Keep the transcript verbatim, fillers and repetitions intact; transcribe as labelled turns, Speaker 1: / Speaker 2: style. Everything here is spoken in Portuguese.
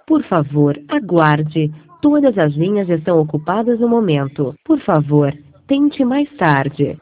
Speaker 1: Por favor, aguarde. Todas as linhas estão ocupadas no momento. Por favor, tente mais tarde.